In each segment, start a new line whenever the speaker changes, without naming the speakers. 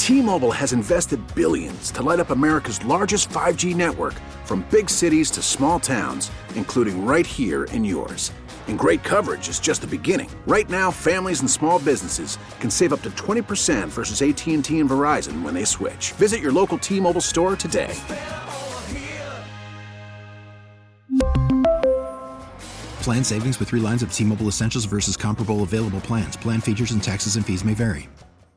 T-Mobile has invested billions to light up America's largest 5G network, from big cities to small towns, including right here in yours. And great coverage is just the beginning. Right now, families and small businesses can save up to 20% versus AT&T and Verizon when they switch. Visit your local T-Mobile store today.
Plan savings with 3 lines of T-Mobile Essentials versus comparable available plans. Plan features and taxes and fees may vary.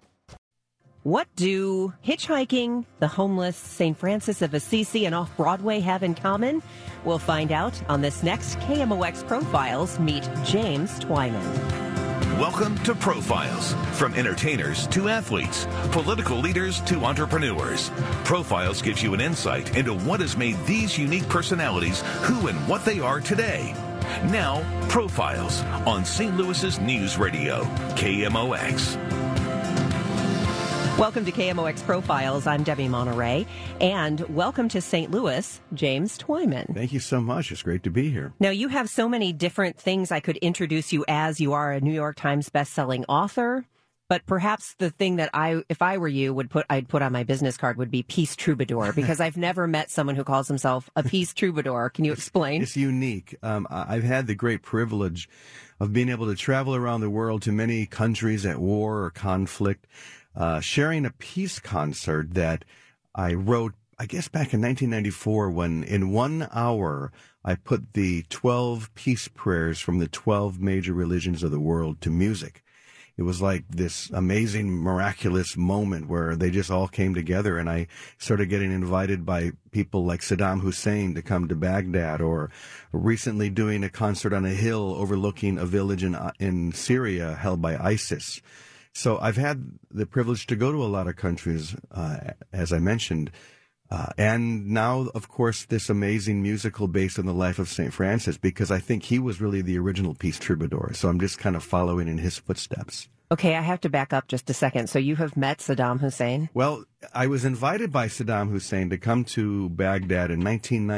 What do hitchhiking, the homeless, St. Francis of Assisi, and Off-Broadway have in common? We'll find out on this next KMOX Profiles. Meet James Twyman.
Welcome to Profiles. From entertainers to athletes, political leaders to entrepreneurs, Profiles gives you an insight into what has made these unique personalities who and what they are today. Now, Profiles on St. Louis's News Radio, KMOX.
Welcome to KMOX Profiles. I'm Debbie Monterey, and welcome to St. Louis, James Twyman.
Thank you so much. It's great to be here.
Now, you have so many different things I could introduce you as. You are a New York Times bestselling author, but perhaps the thing that if I were you, I'd put on my business card would be Peace Troubadour, because I've never met someone who calls himself a Peace Troubadour. Can you explain?
It's unique. I've had the great privilege of being able to travel around the world to many countries at war or conflict, sharing a peace concert that I wrote, I guess, back in 1994, when in 1 hour I put the 12 peace prayers from the 12 major religions of the world to music. It was like this amazing, miraculous moment where they just all came together, and I started getting invited by people like Saddam Hussein to come to Baghdad, or recently doing a concert on a hill overlooking a village in Syria held by ISIS. So I've had the privilege to go to a lot of countries, as I mentioned, and now, of course, this amazing musical based on the life of St. Francis, because I think he was really the original peace troubadour. So I'm just kind of following in his footsteps.
Okay, I have to back up just a second. So you have met Saddam Hussein?
Well, I was invited by Saddam Hussein to come to Baghdad in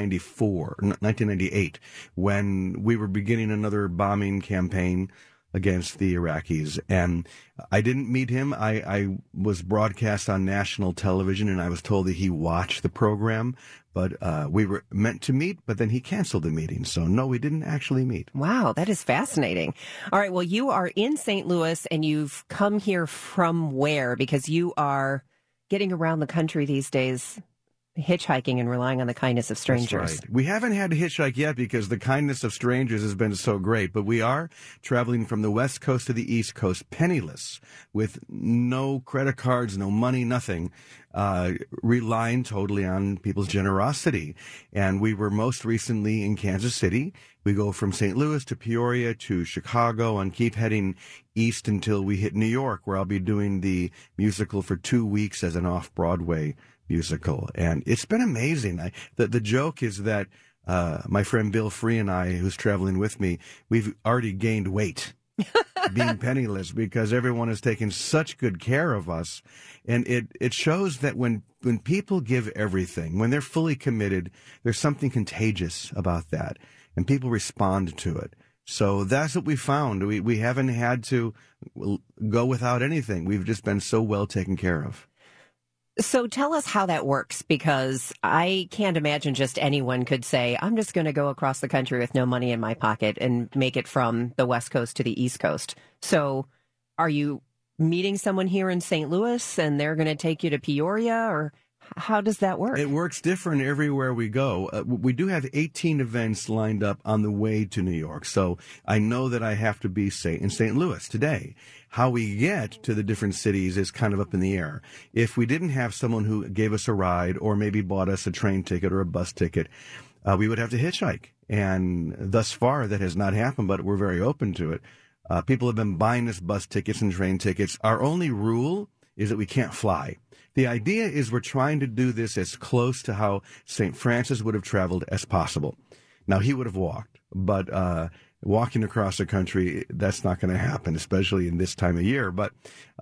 1998, when we were beginning another bombing campaign against the Iraqis. And I didn't meet him. I was broadcast on national television, and I was told that he watched the program. But we were meant to meet, but then he canceled the meeting. So, no, we didn't actually meet.
Wow, that is fascinating. All right, well, you are in St. Louis, and you've come here from where? Because you are getting around the country these days, hitchhiking and relying on the kindness of strangers.
That's right. We haven't had to hitchhike yet because the kindness of strangers has been so great, but we are traveling from the West Coast to the East Coast penniless, with no credit cards, no money, nothing, relying totally on people's generosity. And we were most recently in Kansas City. We go from St. Louis to Peoria to Chicago and keep heading east until we hit New York, where I'll be doing the musical for 2 weeks as an off-Broadway musical. And it's been amazing. The joke is that my friend Bill Free and I, who's traveling with me, we've already gained weight being penniless, because everyone has taken such good care of us. And it shows that when people give everything, when they're fully committed, there's something contagious about that, and people respond to it. So that's what we found. We haven't had to go without anything. We've just been so well taken care of.
So tell us how that works, because I can't imagine just anyone could say, I'm just going to go across the country with no money in my pocket and make it from the West Coast to the East Coast. So are you meeting someone here in St. Louis and they're going to take you to Peoria, or how does that work?
It works different everywhere we go. We do have 18 events lined up on the way to New York. So I know that I have to be, say, in St. Louis today. How we get to the different cities is kind of up in the air. If we didn't have someone who gave us a ride, or maybe bought us a train ticket or a bus ticket, we would have to hitchhike. And thus far, that has not happened, but we're very open to it. People have been buying us bus tickets and train tickets. Our only rule is that we can't fly. The idea is we're trying to do this as close to how St. Francis would have traveled as possible. Now, he would have walked, but walking across the country, that's not going to happen, especially in this time of year. But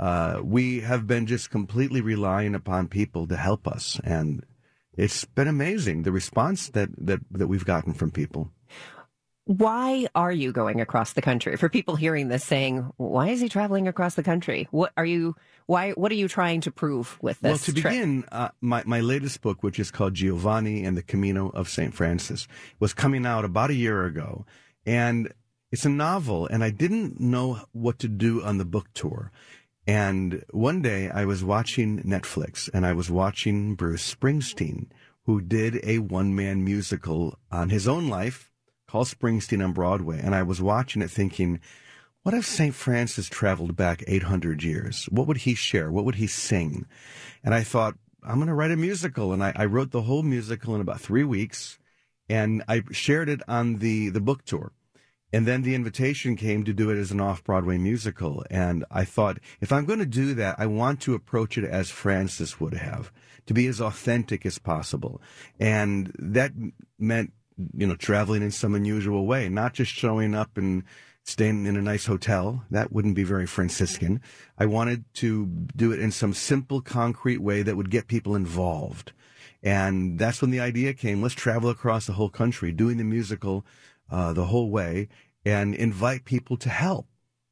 we have been just completely relying upon people to help us. And it's been amazing, the response that we've gotten from people.
Why are you going across the country? For people hearing this saying, why is he traveling across the country? What are you trying to prove with this?
Well, to begin, my latest book, which is called Giovanni and the Camino of St. Francis, was coming out about a year ago. And it's a novel, and I didn't know what to do on the book tour. And one day I was watching Netflix, and I was watching Bruce Springsteen, who did a one-man musical on his own life called Springsteen on Broadway. And I was watching it thinking, what if St. Francis traveled back 800 years? What would he share? What would he sing? And I thought, I'm going to write a musical. And I wrote the whole musical in about 3 weeks, and I shared it on the book tour. And then the invitation came to do it as an off-Broadway musical. And I thought, if I'm going to do that, I want to approach it as Francis would have, to be as authentic as possible. And that meant, traveling in some unusual way, not just showing up and staying in a nice hotel. That wouldn't be very Franciscan. I wanted to do it in some simple, concrete way that would get people involved. And that's when the idea came. Let's travel across the whole country, doing the musical the whole way, and invite people to help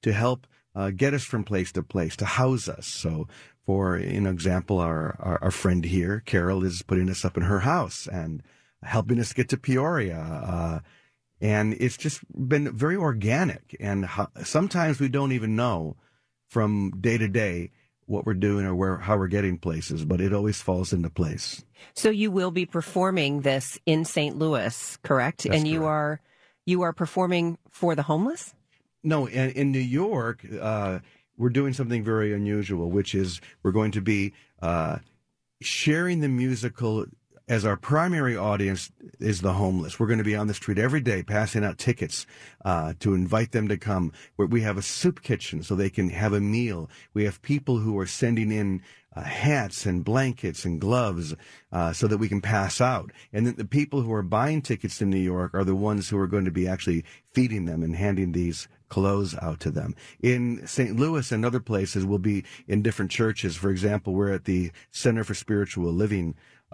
get us from place to place, to house us. So, for example, our friend here, Carol, is putting us up in her house and helping us get to Peoria. And it's just been very organic. And sometimes we don't even know from day to day what we're doing or how we're getting places, but it always falls into place.
So you will be performing this in St. Louis, correct?
That's
and
correct.
you are performing for the homeless?
No, in New York, we're doing something very unusual, which is we're going to be sharing the musical as our primary audience is the homeless. We're going to be on the street every day passing out tickets to invite them to come. We have a soup kitchen so they can have a meal. We have people who are sending in hats and blankets and gloves so that we can pass out. And then the people who are buying tickets to New York are the ones who are going to be actually feeding them and handing these clothes out to them. In St. Louis and other places, we'll be in different churches. For example, we're at the Center for Spiritual Living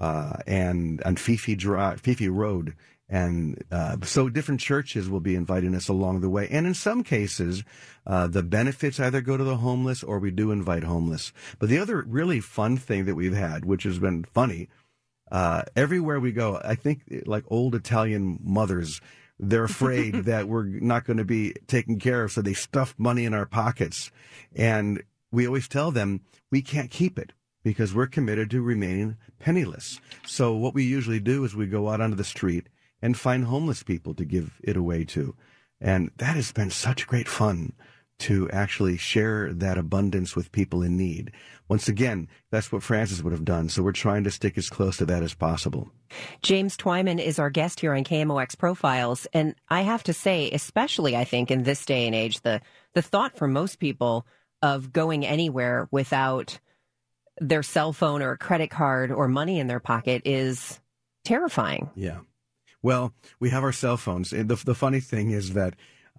and on Fifi Road. And so different churches will be inviting us along the way. And in some cases, the benefits either go to the homeless or we do invite homeless. But the other really fun thing that we've had, which has been funny, everywhere we go, I think like old Italian mothers, they're afraid that we're not going to be taken care of, so they stuff money in our pockets. And we always tell them we can't keep it, because we're committed to remaining penniless. So what we usually do is we go out onto the street and find homeless people to give it away to. And that has been such great fun to actually share that abundance with people in need. Once again, that's what Francis would have done. So we're trying to stick as close to that as possible.
James Twyman is our guest here on KMOX Profiles. And I have to say, especially I think in this day and age, the thought for most people of going anywhere without their cell phone or a credit card or money in their pocket is terrifying.
Yeah. Well, we have our cell phones. And the funny thing is that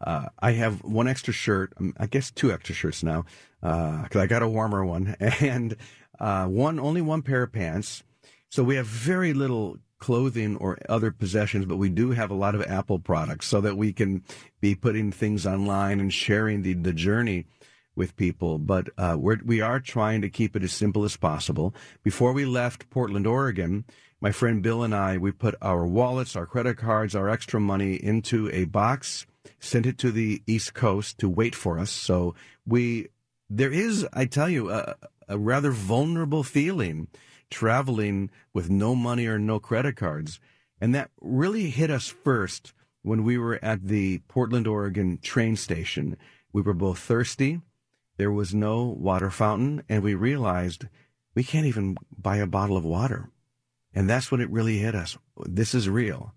I have one extra shirt, I guess 2 extra shirts now, because I got a warmer one, and only one pair of pants. So we have very little clothing or other possessions, but we do have a lot of Apple products so that we can be putting things online and sharing the journey with people. But we are trying to keep it as simple as possible. Before we left Portland, Oregon, my friend Bill and I, we put our wallets, our credit cards, our extra money into a box, sent it to the East Coast to wait for us. So there is, I tell you, a rather vulnerable feeling traveling with no money or no credit cards. And that really hit us first when we were at the Portland, Oregon train station. We were both thirsty. There was no water fountain, and we realized we can't even buy a bottle of water. And that's when it really hit us. This is real.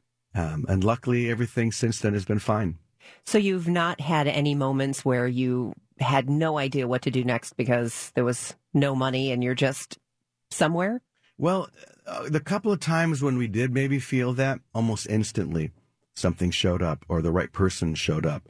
And luckily, everything since then has been fine.
So you've not had any moments where you had no idea what to do next because there was no money and you're just somewhere?
Well, the couple of times when we did maybe feel that, almost instantly something showed up or the right person showed up.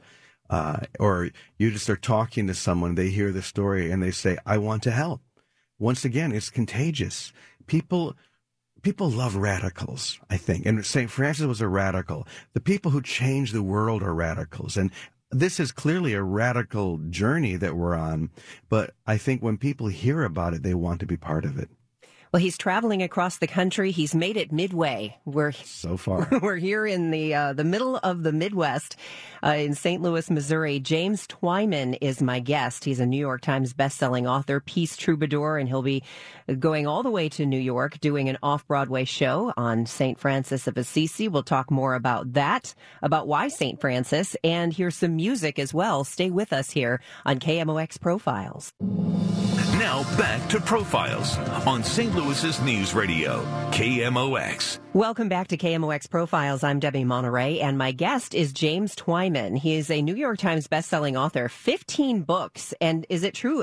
Or you just are talking to someone, they hear the story and they say, I want to help. Once again, it's contagious. People people love radicals, I think. And St. Francis was a radical. The people who change the world are radicals. And this is clearly a radical journey that we're on. But I think when people hear about it, they want to be part of it.
Well, he's traveling across the country. He's made it midway.
So far.
We're here in the middle of the Midwest in St. Louis, Missouri. James Twyman is my guest. He's a New York Times bestselling author, peace troubadour, and he'll be going all the way to New York doing an off-Broadway show on St. Francis of Assisi. We'll talk more about that, about why St. Francis, and hear some music as well. Stay with us here on KMOX Profiles.
Now back to Profiles on St. Louis's News Radio, KMOX.
Welcome back to KMOX Profiles. I'm Debbie Monterey, and my guest is James Twyman. He is a New York Times bestselling author, 15 books, and is it true,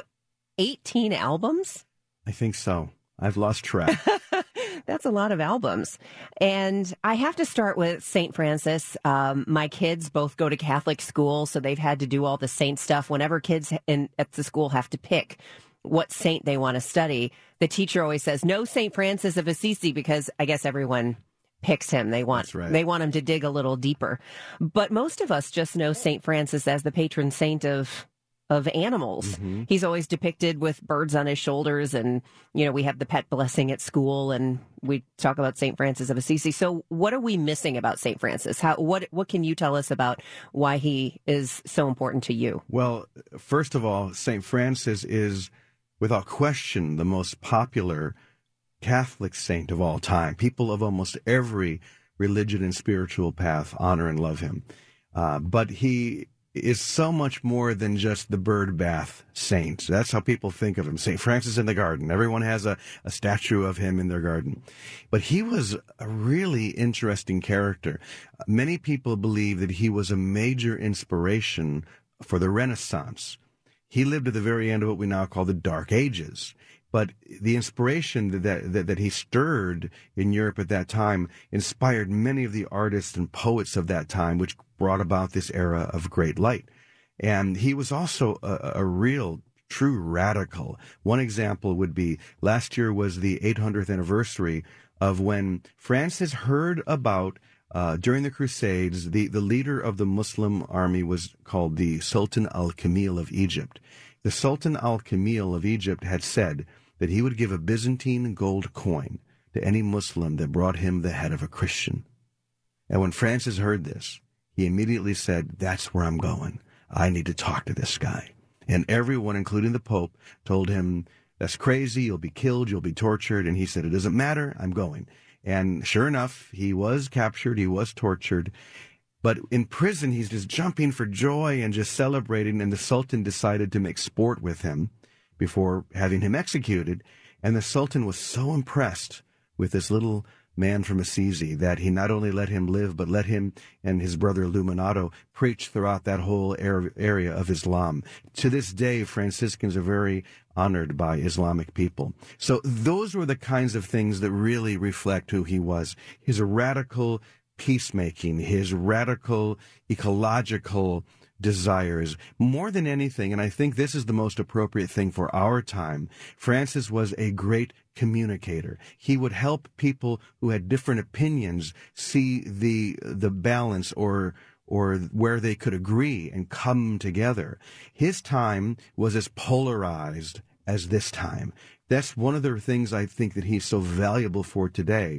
18 albums?
I think so. I've lost track.
That's a lot of albums. And I have to start with St. Francis. My kids both go to Catholic school, so they've had to do all the saint stuff. Whenever kids at the school have to pick what saint they want to study, the teacher always says, no St. Francis of Assisi, because I guess everyone picks him. They want him to dig a little deeper. But most of us just know St. Francis as the patron saint of animals. Mm-hmm. He's always depicted with birds on his shoulders, and, you know, we have the pet blessing at school, and we talk about St. Francis of Assisi. So what are we missing about St. Francis? What can you tell us about why he is so important to you?
Well, first of all, St. Francis is, without question, the most popular Catholic saint of all time. People of almost every religion and spiritual path honor and love him. But he is so much more than just the bird bath saint. That's how people think of him. St. Francis in the garden. Everyone has a statue of him in their garden. But he was a really interesting character. Many people believe that he was a major inspiration for the Renaissance. He lived at the very end of what we now call the Dark Ages. But the inspiration that he stirred in Europe at that time inspired many of the artists and poets of that time, which brought about this era of great light. And he was also a real, true radical. One example would be last year was the 800th anniversary of when Francis heard about, during the Crusades, the leader of the Muslim army was called the Sultan al-Kamil of Egypt. The Sultan al-Kamil of Egypt had said that he would give a Byzantine gold coin to any Muslim that brought him the head of a Christian. And when Francis heard this, he immediately said, that's where I'm going. I need to talk to this guy. And everyone, including the Pope, told him, that's crazy, you'll be killed, you'll be tortured. And he said, it doesn't matter, I'm going. And sure enough, he was captured, he was tortured. But in prison, he's just jumping for joy and just celebrating. And the Sultan decided to make sport with him before having him executed. And the Sultan was so impressed with this little man from Assisi that he not only let him live, but let him and his brother Illuminato preach throughout that whole area of Islam. To this day, Franciscans are very honored by Islamic people. So those were the kinds of things that really reflect who he was. His radical peacemaking, his radical ecological desires. More than anything, and I think this is the most appropriate thing for our time, Francis was a great communicator. He would help people who had different opinions see the balance or where they could agree and come together. His time was as polarized as this time. That's one of the things I think that he's so valuable for today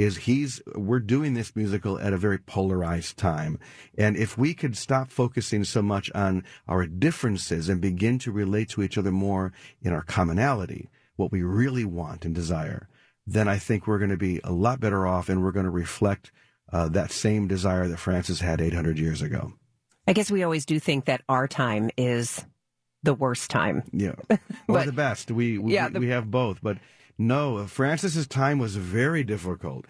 is we're doing this musical at a very polarized time. And if we could stop focusing so much on our differences and begin to relate to each other more in our commonality, what we really want and desire, then I think we're going to be a lot better off, and we're going to reflect that same desire that Francis had 800 years ago.
I guess we always do think that our time is the worst time.
Yeah. Or the best. We have both. But no, Francis's time was very difficult.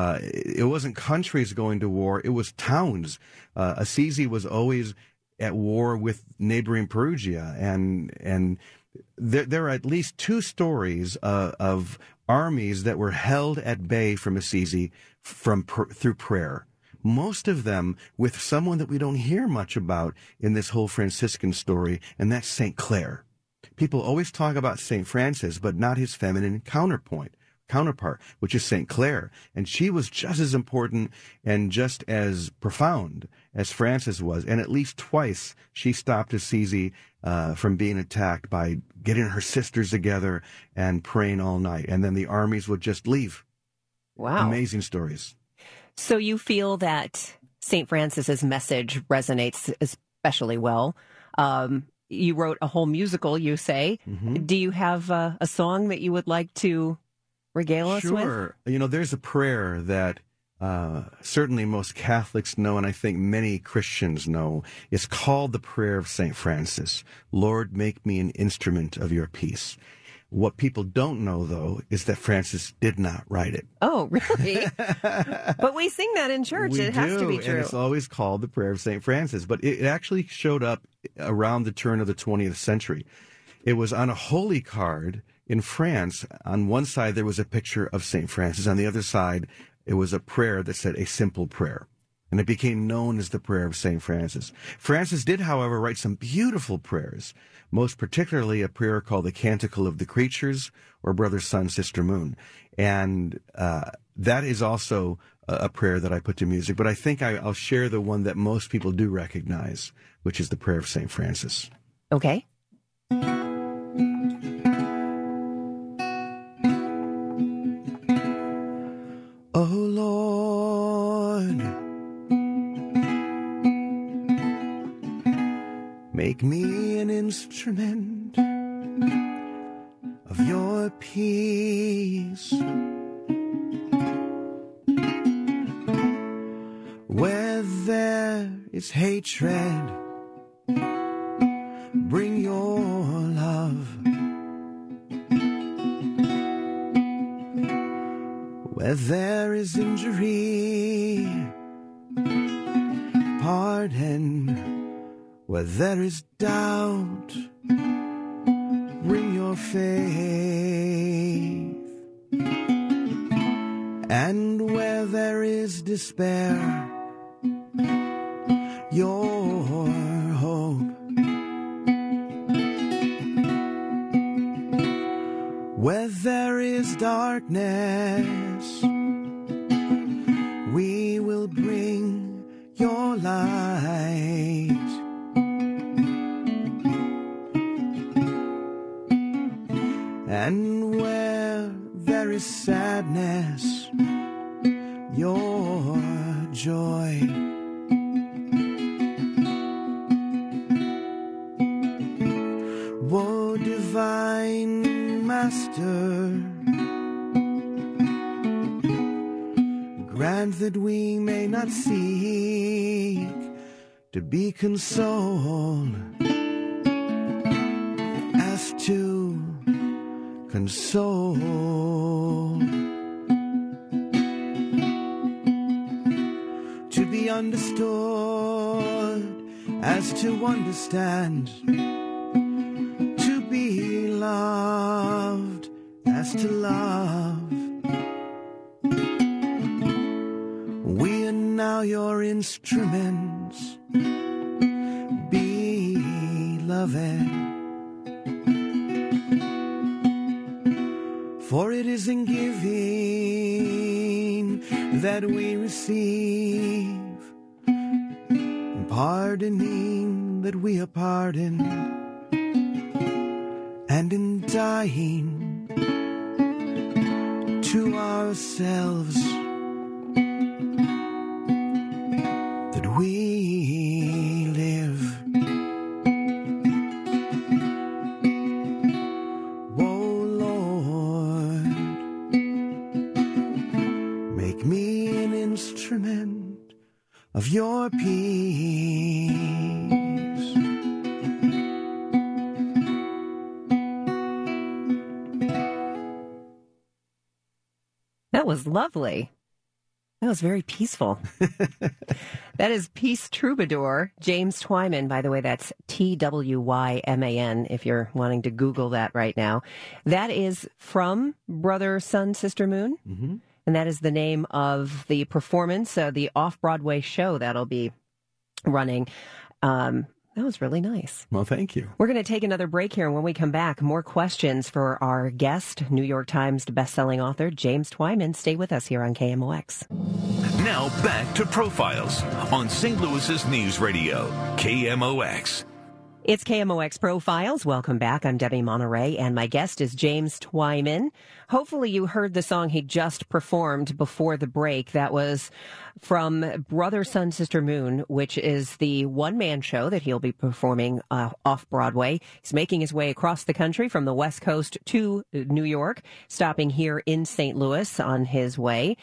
It wasn't countries going to war. It was towns. Assisi was always at war with neighboring Perugia. And there are at least two stories of armies that were held at bay from Assisi through prayer. Most of them with someone that we don't hear much about in this whole Franciscan story, and that's St. Clare. People always talk about St. Francis, but not his feminine counterpoint, counterpart, which is St. Clair. And she was just as important and just as profound as Frances was. And at least twice she stopped Assisi from being attacked by getting her sisters together and praying all night. And then the armies would just leave.
Wow.
Amazing stories.
So you feel that St. Francis's message resonates especially well. You wrote a whole musical, you say. Mm-hmm. Do you have a song that you would like to regale us with?
Sure. You know, there's a prayer that certainly most Catholics know, and I think many Christians know. It's called the Prayer of St. Francis. Lord, make me an instrument of your peace. What people don't know, though, is that Francis did not write it.
Oh, really? But we sing that in church. It has to be true.
And it's always called the Prayer of St. Francis. But it actually showed up around the turn of the 20th century. It was on a holy card in France. On one side, there was a picture of St. Francis. On the other side, it was a prayer that said, a simple prayer. And it became known as the Prayer of St. Francis. Francis did, however, write some beautiful prayers, most particularly a prayer called the Canticle of the Creatures, or Brother, Sun, Sister, Moon. And that is also a prayer that I put to music. But I think I'll share the one that most people do recognize, which is the Prayer of St. Francis.
Okay.
Oh, Lord, make me an instrument of your peace. Where there is hatred, bring your love. Where there is injury, pardon. Where there is doubt, bring your faith. And where there is despair, your hope. Where there is darkness, we will bring your light. And where there is sadness, your joy. Woe, divine Master, grant that we may not seek to be consoled as to console. To be understood as to understand. To be loved as to love. We are now your instruments, beloved. For it is in giving that we receive, in pardoning that we are pardoned, and in dying to ourselves that we live. Instrument of your peace.
That was lovely. That was very peaceful. That is Peace Troubadour, James Twyman. By the way, that's Twyman, if you're wanting to Google that right now. That is from Brother, Sun, Sister, Moon. Mm-hmm. And that is the name of the performance, the off-Broadway show that'll be running. That was really nice.
Well, thank you.
We're going to take another break here, and when we come back, more questions for our guest, New York Times bestselling author James Twyman. Stay with us here on KMOX.
Now back to Profiles on St. Louis's News Radio, KMOX.
It's KMOX Profiles. Welcome back. I'm Debbie Monterey, and my guest is James Twyman. Hopefully you heard the song he just performed before the break. That was from Brother, Sun, Sister, Moon, which is the one-man show that he'll be performing off-Broadway. He's making his way across the country from the West Coast to New York, stopping here in St. Louis on his way.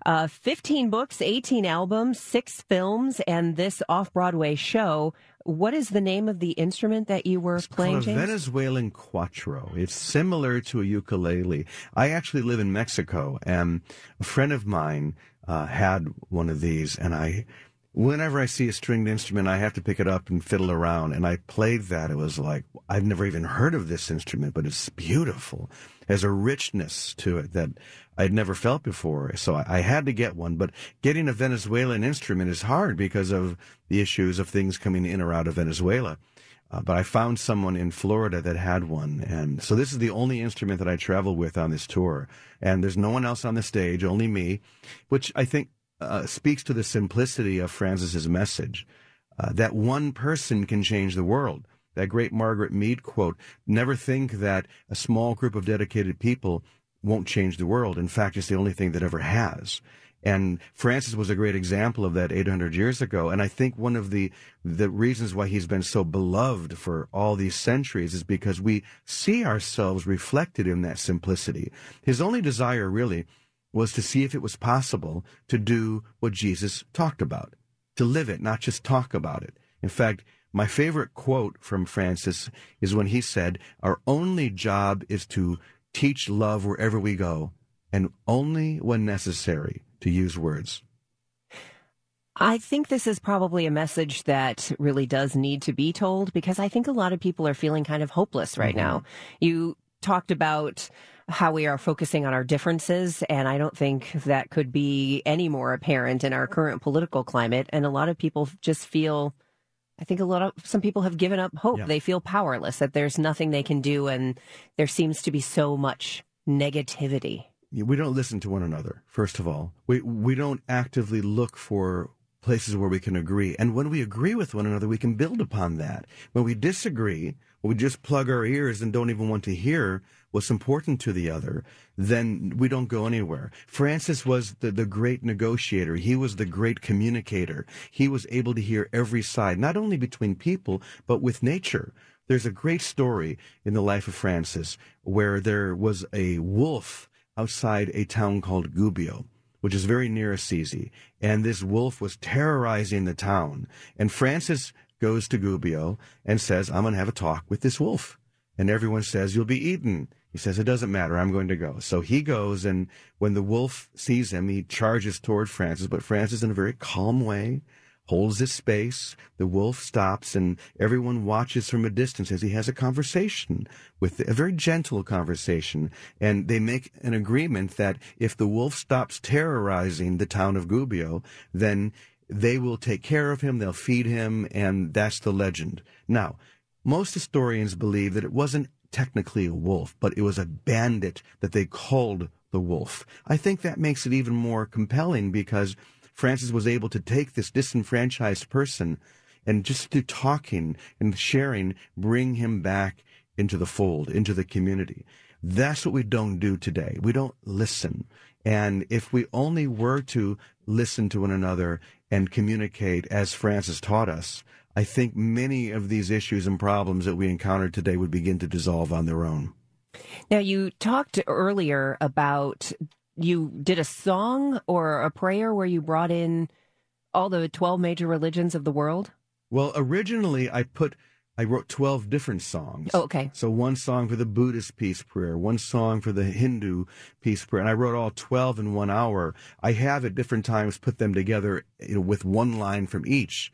15 books, 18 albums, 6 films, and this off-Broadway show. What is the name of the instrument that you were playing,
James? It's
James?
a Venezuelan cuatro. It's similar to a ukulele. I actually live in Mexico, and a friend of mine had one of these, and whenever I see a stringed instrument, I have to pick it up and fiddle around, and I played that. It was like, I've never even heard of this instrument, but it's beautiful. It has a richness to it that I'd never felt before, so I had to get one. But getting a Venezuelan instrument is hard because of the issues of things coming in or out of Venezuela. But I found someone in Florida that had one, and so this is the only instrument that I travel with on this tour. And there's no one else on the stage, only me, which I think speaks to the simplicity of Francis's message, that one person can change the world. That great Margaret Mead quote, never think that a small group of dedicated people won't change the world. In fact, it's the only thing that ever has. And Francis was a great example of that 800 years ago. And I think one of the reasons why he's been so beloved for all these centuries is because we see ourselves reflected in that simplicity. His only desire really was to see if it was possible to do what Jesus talked about, to live it, not just talk about it. In fact, my favorite quote from Francis is when he said, "Our only job is to teach love wherever we go, and only when necessary to use words."
I think this is probably a message that really does need to be told, because I think a lot of people are feeling kind of hopeless right now. You talked about how we are focusing on our differences, and I don't think that could be any more apparent in our current political climate. And a lot of people just feel, I think some people have given up hope. Yeah. They feel powerless, that there's nothing they can do, and there seems to be so much negativity.
We don't listen to one another, first of all. We don't actively look for places where we can agree. And when we agree with one another, we can build upon that. When we disagree, when we just plug our ears and don't even want to hear what's important to the other, then we don't go anywhere. Francis was the great negotiator. He was the great communicator. He was able to hear every side, not only between people, but with nature. There's a great story in the life of Francis where there was a wolf outside a town called Gubbio, which is very near Assisi. And this wolf was terrorizing the town. And Francis goes to Gubbio and says, "I'm going to have a talk with this wolf." And everyone says, "You'll be eaten." He says, "It doesn't matter. I'm going to go." So he goes, and when the wolf sees him, he charges toward Francis. But Francis, in a very calm way, holds his space. The wolf stops, and everyone watches from a distance as he has a conversation a very gentle conversation. And they make an agreement that if the wolf stops terrorizing the town of Gubbio, then they will take care of him, they'll feed him, and that's the legend. Now, most historians believe that it wasn't technically a wolf, but it was a bandit that they called the wolf. I think that makes it even more compelling, because Francis was able to take this disenfranchised person and just through talking and sharing, bring him back into the fold, into the community. That's what we don't do today. We don't listen. And if we only were to listen to one another and communicate as Francis taught us, I think many of these issues and problems that we encounter today would begin to dissolve on their own.
Now, you talked earlier about, you did a song or a prayer where you brought in all the 12 major religions of the world?
Well, originally I wrote 12 different songs.
Oh, okay.
So one song for the Buddhist peace prayer, one song for the Hindu peace prayer, and I wrote all 12 in 1 hour. I have at different times put them together, with one line from each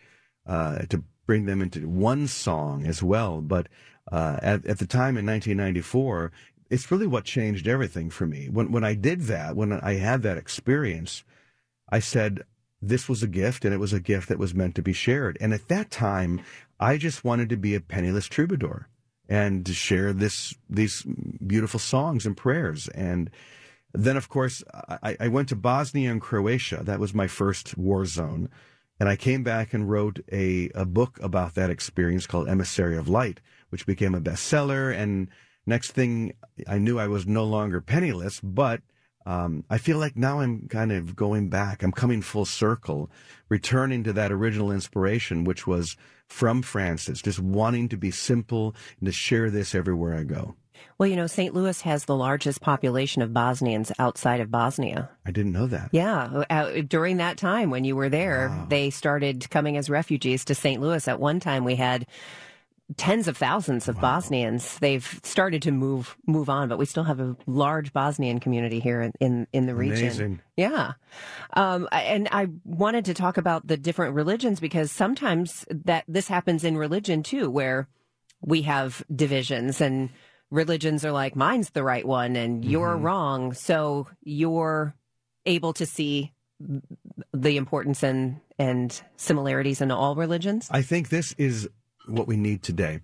to bring them into one song as well. But at the time in 1994, it's really what changed everything for me. When I did that, when I had that experience, I said, this was a gift, and it was a gift that was meant to be shared. And at that time, I just wanted to be a penniless troubadour and to share these beautiful songs and prayers. And then, of course, I went to Bosnia and Croatia. That was my first war zone. And I came back and wrote a book about that experience called Emissary of Light, which became a bestseller. And next thing I knew, I was no longer penniless, but I feel like now I'm kind of going back. I'm coming full circle, returning to that original inspiration, which was from Francis, just wanting to be simple and to share this everywhere I go.
Well, St. Louis has the largest population of Bosnians outside of Bosnia.
I didn't know that.
Yeah. During that time when you were there, They started coming as refugees to St. Louis. At one time, we had tens of thousands of Bosnians. They've started to move on, but we still have a large Bosnian community here in the region.
Amazing.
Yeah. And I wanted to talk about the different religions because sometimes this happens in religion too, where we have divisions and religions are like, mine's the right one and you're wrong. So you're able to see the importance and similarities in all religions?
I think this is what we need today.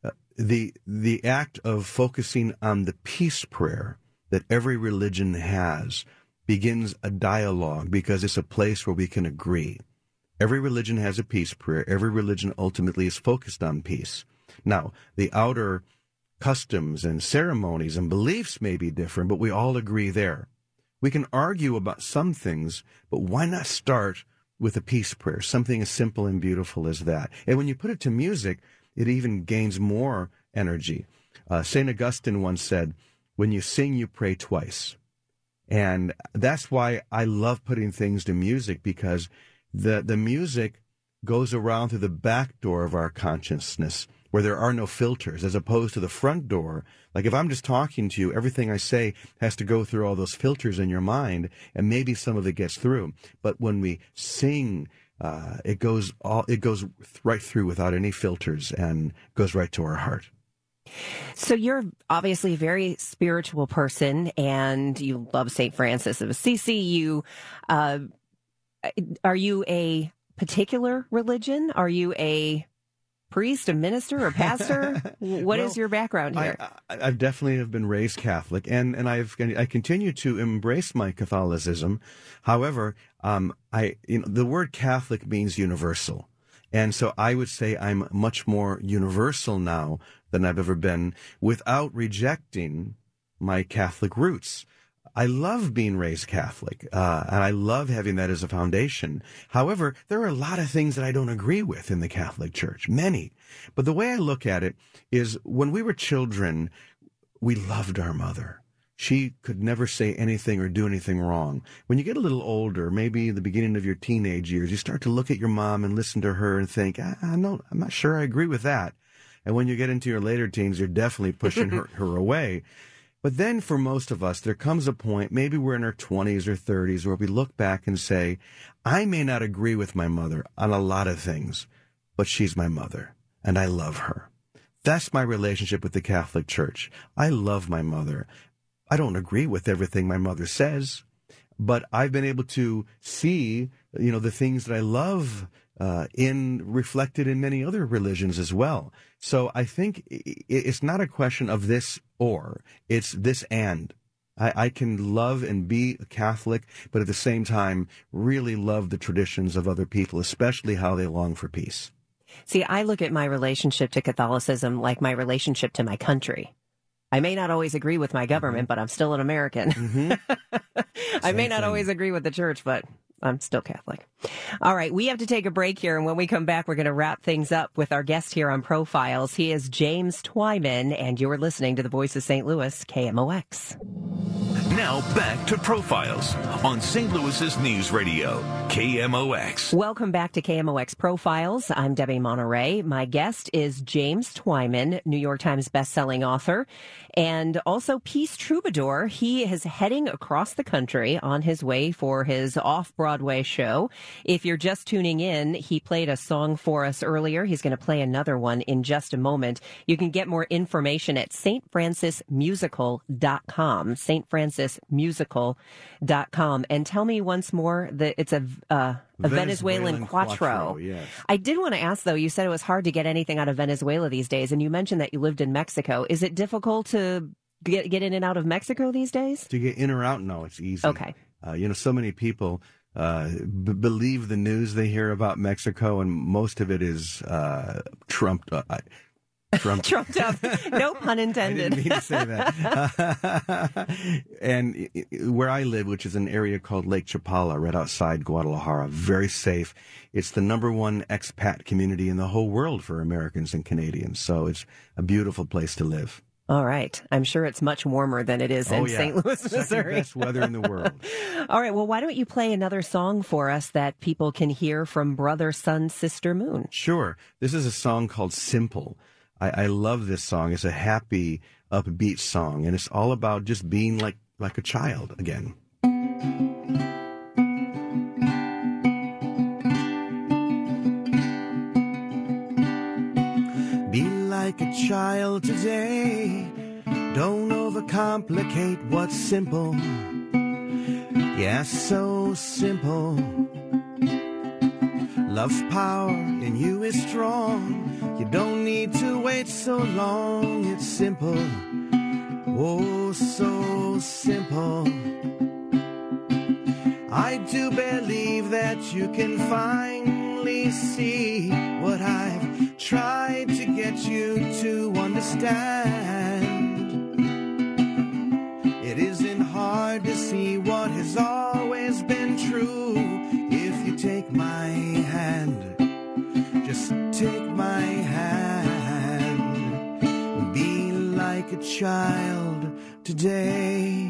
The act of focusing on the peace prayer that every religion has begins a dialogue because it's a place where we can agree. Every religion has a peace prayer. Every religion ultimately is focused on peace. Now, the outer customs and ceremonies and beliefs may be different, but we all agree there. We can argue about some things, but why not start with a peace prayer, something as simple and beautiful as that? And when you put it to music, it even gains more energy. St. Augustine once said, when you sing, you pray twice. And that's why I love putting things to music, because the music goes around through the back door of our consciousness where there are no filters, as opposed to the front door. Like if I'm just talking to you, everything I say has to go through all those filters in your mind, and maybe some of it gets through. But when we sing, it goes right through without any filters and goes right to our heart.
So you're obviously a very spiritual person, and you love St. Francis of Assisi. Are you a particular religion? Are you a priest, a minister, or pastor? What is your background here?
I've definitely have been raised Catholic, and I continue to embrace my Catholicism. However, the word Catholic means universal, and so I would say I'm much more universal now than I've ever been, without rejecting my Catholic roots. I love being raised Catholic, and I love having that as a foundation. However, there are a lot of things that I don't agree with in the Catholic Church, many. But the way I look at it is, when we were children, we loved our mother. She could never say anything or do anything wrong. When you get a little older, maybe the beginning of your teenage years, you start to look at your mom and listen to her and think, I'm not sure I agree with that. And when you get into your later teens, you're definitely pushing her away. But then for most of us, there comes a point, maybe we're in our 20s or 30s, where we look back and say, I may not agree with my mother on a lot of things, but she's my mother, and I love her. That's my relationship with the Catholic Church. I love my mother. I don't agree with everything my mother says, but I've been able to see, the things that I love reflected in many other religions as well. So I think it's not a question of this or, it's this and. I can love and be a Catholic, but at the same time really love the traditions of other people, especially how they long for peace.
See, I look at my relationship to Catholicism like my relationship to my country. I may not always agree with my government, but I'm still an American. I may not always agree with the church, but I'm still Catholic. All right, we have to take a break here, and when we come back, we're going to wrap things up with our guest here on Profiles. He is James Twyman, and you're listening to the Voice of St. Louis, KMOX.
Now back to Profiles on St. Louis's News Radio, KMOX.
Welcome back to KMOX Profiles. I'm Debbie Monterey. My guest is James Twyman, New York Times bestselling author, and also Peace Troubadour. He is heading across the country on his way for his off-Broadway show. If you're just tuning in, he played a song for us earlier. He's going to play another one in just a moment. You can get more information at stfrancismusical.com, stfrancismusical.com. And tell me once more that it's a a Venezuelan Cuatro.
Yes.
I did want to ask, though, you said it was hard to get anything out of Venezuela these days, and you mentioned that you lived in Mexico. Is it difficult to get in and out of Mexico these days?
To get in or out? No, it's easy.
Okay.
So many people believe the news they hear about Mexico, and most of it is trumped up.
Trumped up. No pun intended.
I didn't mean to say that. And where I live, which is an area called Lake Chapala, right outside Guadalajara, very safe. It's the #1 expat community in the whole world for Americans and Canadians. So it's a beautiful place to live.
All right. I'm sure it's much warmer than it is in St. Louis, Missouri.
Second best weather in the world.
All right. Well, why don't you play another song for us that people can hear from Brother, Sun, Sister, Moon?
Sure. This is a song called Simple. I love this song. It's a happy, upbeat song, and it's all about just being like a child again. Be like a child today. Don't overcomplicate what's simple. Yeah, so simple. Love's power in you is strong. You don't need to wait so long. It's simple. Oh, so simple. I do believe that you can finally see what I've tried to get you to understand. It isn't hard to see what has always been true. If you take my hand, just take my hand. Be like a child today.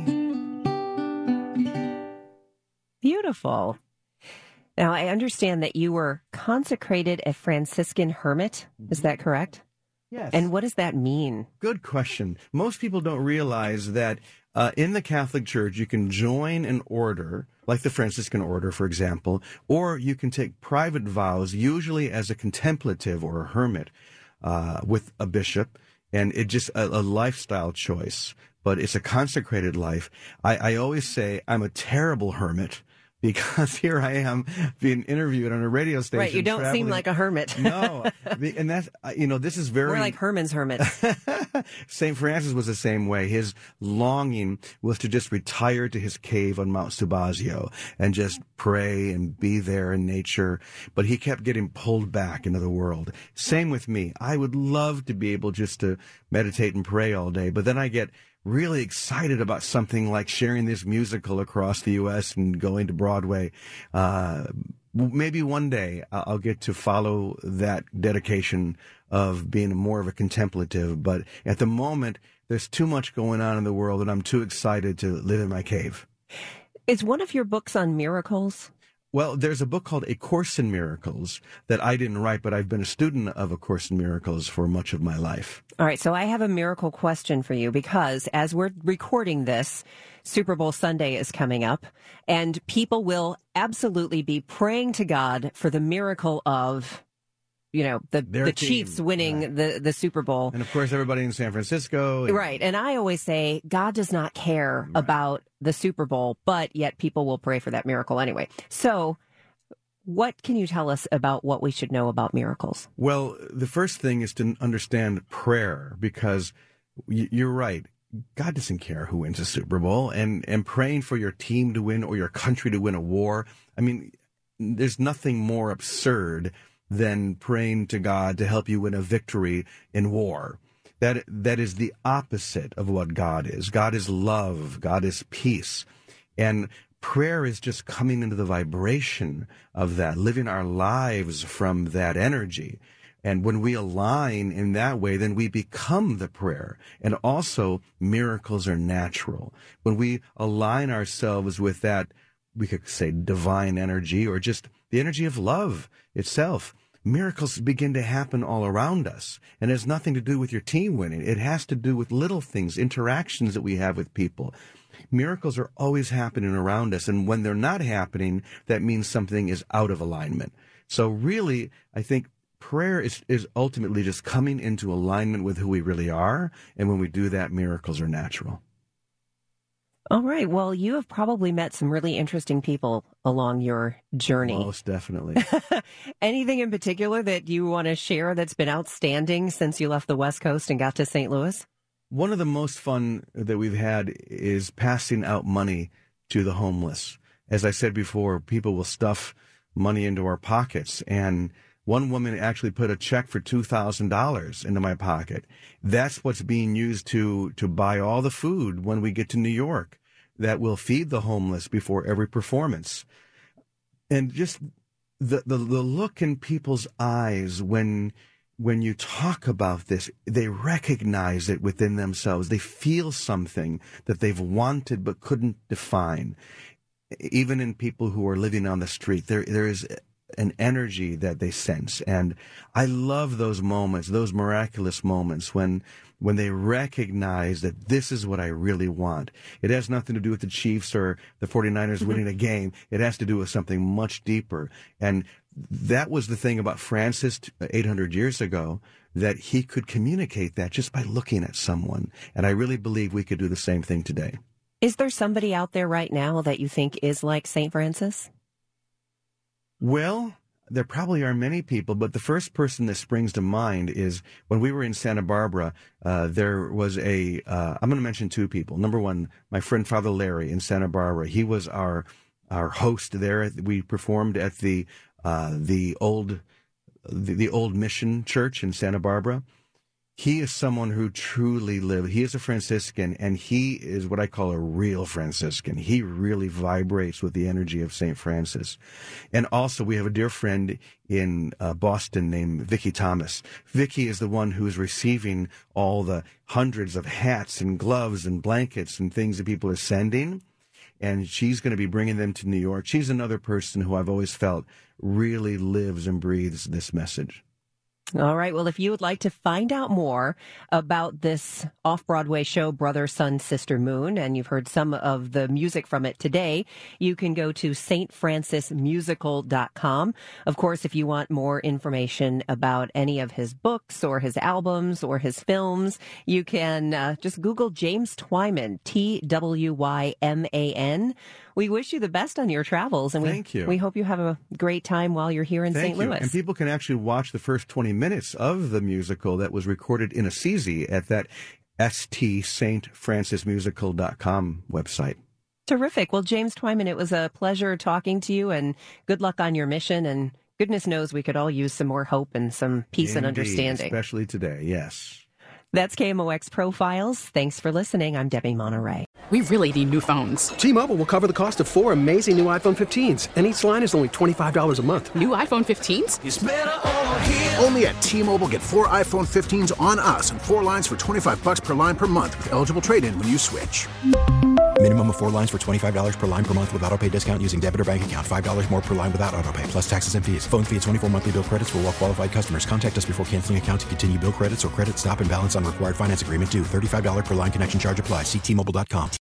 Beautiful. Now, I understand that you were consecrated a Franciscan hermit. Is that correct?
Yes.
And what does that mean?
Good question. Most people don't realize that in the Catholic Church, you can join an order, like the Franciscan order, for example, or you can take private vows, usually as a contemplative or a hermit with a bishop, and it's just a lifestyle choice, but it's a consecrated life. I always say I'm a terrible hermit, because here I am being interviewed on a radio station.
Right, you don't seem like a hermit.
No, and that's, this is very...
We're like Herman's hermit.
St. Francis was the same way. His longing was to just retire to his cave on Mount Subasio and just pray and be there in nature. But he kept getting pulled back into the world. Same with me. I would love to be able just to meditate and pray all day, but then I get really excited about something like sharing this musical across the U.S. and going to Broadway. Maybe one day I'll get to follow that dedication of being more of a contemplative. But at the moment, there's too much going on in the world, and I'm too excited to live in my cave.
Is one of your books on miracles?
Well, there's a book called A Course in Miracles that I didn't write, but I've been a student of A Course in Miracles for much of my life.
All right, so I have a miracle question for you, because as we're recording this, Super Bowl Sunday is coming up, and people will absolutely be praying to God for the miracle of, the Chiefs winning the Super Bowl.
And of course, everybody in San Francisco.
Right. And I always say God does not care about the Super Bowl, but yet people will pray for that miracle anyway. So what can you tell us about what we should know about miracles?
Well, the first thing is to understand prayer, because you're right. God doesn't care who wins a Super Bowl, and praying for your team to win or your country to win a war. I mean, there's nothing more absurd than praying to God to help you win a victory in war. That is the opposite of what God is. God is love. God is peace. And prayer is just coming into the vibration of that, living our lives from that energy. And when we align in that way, then we become the prayer. And also, miracles are natural. When we align ourselves with that, we could say divine energy, or just the energy of love itself, miracles begin to happen all around us. And it has nothing to do with your team winning. It has to do with little things, interactions that we have with people. Miracles are always happening around us. And when they're not happening, that means something is out of alignment. So really, I think prayer is ultimately just coming into alignment with who we really are. And when we do that, miracles are natural.
All right. Well, you have probably met some really interesting people along your journey.
Most definitely.
Anything in particular that you want to share that's been outstanding since you left the West Coast and got to St. Louis?
One of the most fun that we've had is passing out money to the homeless. As I said before, people will stuff money into our pockets, and one woman actually put a check for $2,000 into my pocket. That's what's being used to buy all the food when we get to New York that will feed the homeless before every performance. And just the look in people's eyes when you talk about this, they recognize it within themselves. They feel something that they've wanted but couldn't define. Even in people who are living on the street, there is an energy that they sense. And I love those moments, those miraculous moments when they recognize that this is what I really want. It has nothing to do with the Chiefs or the 49ers winning a game. It has to do with something much deeper. And that was the thing about Francis 800 years ago, that he could communicate that just by looking at someone. And I really believe we could do the same thing today.
Is there somebody out there right now that you think is like St. Francis?
Well, there probably are many people, but the first person that springs to mind is when we were in Santa Barbara, there was I'm going to mention two people. Number one, my friend Father Larry in Santa Barbara. He was our host there. We performed at the old Mission Church in Santa Barbara. He is someone who truly lived. He is a Franciscan, and he is what I call a real Franciscan. He really vibrates with the energy of St. Francis. And also, we have a dear friend in Boston named Vicki Thomas. Vicki is the one who is receiving all the hundreds of hats and gloves and blankets and things that people are sending, and she's going to be bringing them to New York. She's another person who I've always felt really lives and breathes this message.
All right. Well, if you would like to find out more about this off-Broadway show, Brother, Sun, Sister, Moon, and you've heard some of the music from it today, you can go to stfrancismusical.com. Of course, if you want more information about any of his books or his albums or his films, you can just Google James Twyman, Twyman. We wish you the best on your travels, and
Thank you.
We hope you have a great time while you're here in St. Louis.
And people can actually watch the first 20 minutes of the musical that was recorded in Assisi at that ststfrancismusical.com website.
Terrific. Well, James Twyman, it was a pleasure talking to you, and good luck on your mission. And goodness knows we could all use some more hope and some peace and understanding.
Especially today, yes.
That's KMOX Profiles. Thanks for listening. I'm Debbie Monterey.
We really need new phones.
T-Mobile will cover the cost of 4 amazing new iPhone 15s, and each line is only $25 a month.
New iPhone 15s?
It's better over here. Only at T-Mobile, get 4 iPhone 15s on us and 4 lines for $25 per line per month with eligible trade-in when you switch.
Minimum of 4 lines for $25 per line per month with autopay discount using debit or bank account. $5 more per line without autopay, plus taxes and fees. Phone fee at 24 monthly bill credits for well-qualified customers. Contact us before canceling account to continue bill credits or credit stop and balance on required finance agreement due. $35 per line connection charge applies. See T-Mobile.com.